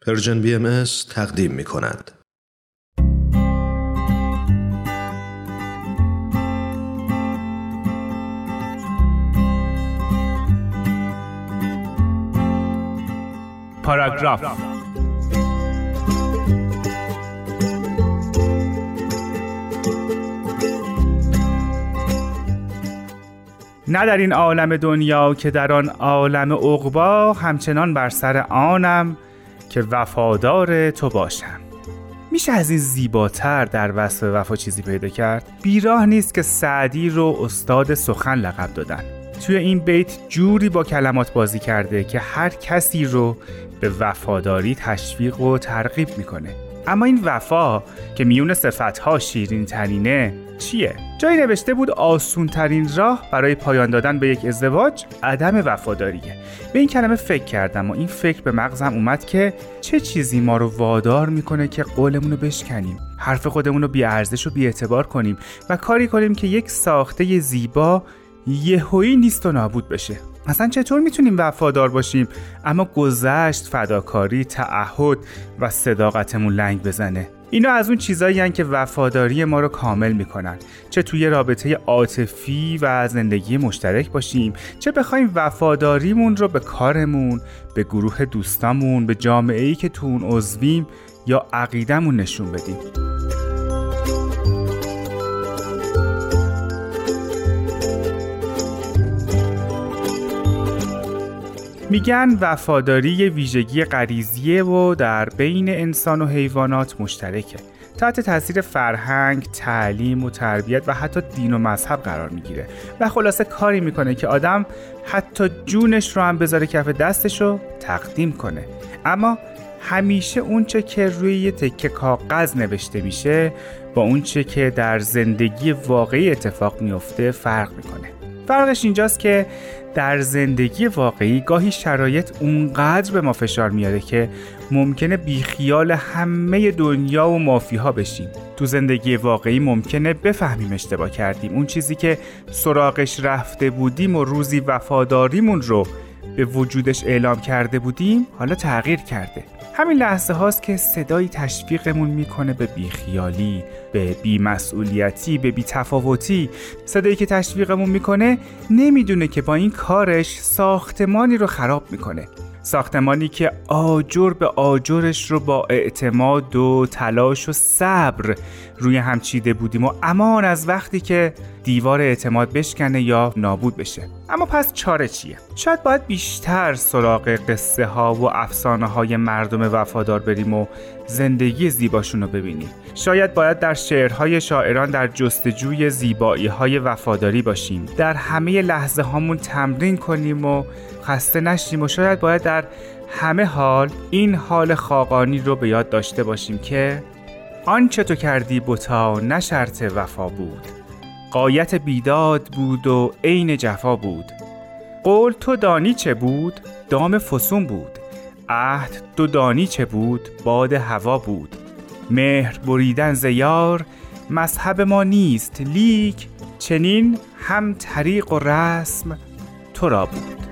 پرژن BMS تقدیم می کند. پاراگراف. نه در این عالم دنیا که در آن عالم عقبا، همچنان بر سر آنم که وفادار تو باشم. میشه از این زیباتر در وصف وفا چیزی پیدا کرد؟ بیراه نیست که سعدی رو استاد سخن لقب دادن. توی این بیت جوری با کلمات بازی کرده که هر کسی رو به وفاداری تشویق و ترغیب میکنه. اما این وفا که میون صفتها شیرین ترینه چیه؟ جایی نوشته بود آسون ترین راه برای پایان دادن به یک ازدواج عدم وفاداریه. به این کلمه فکر کردم و این فکر به مغزم اومد که چه چیزی ما رو وادار میکنه که قولمون رو بشکنیم، حرف خودمون رو بی ارزش و بی اعتبار کنیم و کاری کنیم که یک ساخته زیبا یهویی نیست و نابود بشه. اصلا چطور میتونیم وفادار باشیم اما گذشت، فداکاری، تعهد و صداقتمون لنگ بزنه؟ اینا از اون چیزایی هستن که وفاداری ما رو کامل میکنن. چه توی رابطه عاطفی و زندگی مشترک باشیم، چه بخوایم وفاداریمون رو به کارمون، به گروه دوستامون، به جامعه‌ای که تو اون عضویم یا عقیدمون نشون بدیم. میگن وفاداری یه ویژگی غریزیه و در بین انسان و حیوانات مشترکه. تحت تاثیر فرهنگ، تعلیم و تربیت و حتی دین و مذهب قرار میگیره و خلاصه کاری میکنه که آدم حتی جونش رو هم بذاره کف دستش رو تقدیم کنه. اما همیشه اونچه که روی یه تکه کاغذ نوشته میشه با اونچه که در زندگی واقعی اتفاق میفته فرق میکنه. فرقش اینجاست که در زندگی واقعی گاهی شرایط اونقدر به ما فشار میاره که ممکنه بیخیال همه دنیا و مافیها بشیم. تو زندگی واقعی ممکنه بفهمیم اشتباه کردیم، اون چیزی که سراغش رفته بودیم و روزی وفاداریمون رو به وجودش اعلام کرده بودیم حالا تغییر کرده. همین لحظه هاست که صدایی تشویقمون میکنه به بیخیالی، به بی‌مسئولیتی، به بی‌تفاوتی. صدایی که تشویقمون میکنه نمیدونه که با این کارش ساختمانی رو خراب میکنه. ساختمانی که آجر به آجرش رو با اعتماد و تلاش و صبر روی هم چیده بودیم و امان از وقتی که دیوار اعتماد بشکنه یا نابود بشه. اما پس چاره چیه؟ شاید باید بیشتر سراغ قصه ها و افسانه های مردم وفادار بریم و زندگی زیباشون رو ببینیم. شاید باید در شعرهای شاعران در جستجوی زیبایی های وفاداری باشیم، در همه لحظه هامون تمرین کنیم و خسته نشیم و شاید باید در همه حال این حال خاقانی رو به یاد داشته باشیم که آنچه تو کردی بتا نه شرط وفا بود، غایت بیداد بود و عین جفا بود. قول تو دانی چه بود؟ دام فسون بود. عهد تو دانی چه بود؟ باد هوا بود. مهر بریدن ز یار مذهب ما نیست، لیک چنین هم طریق و رسم تو را بود.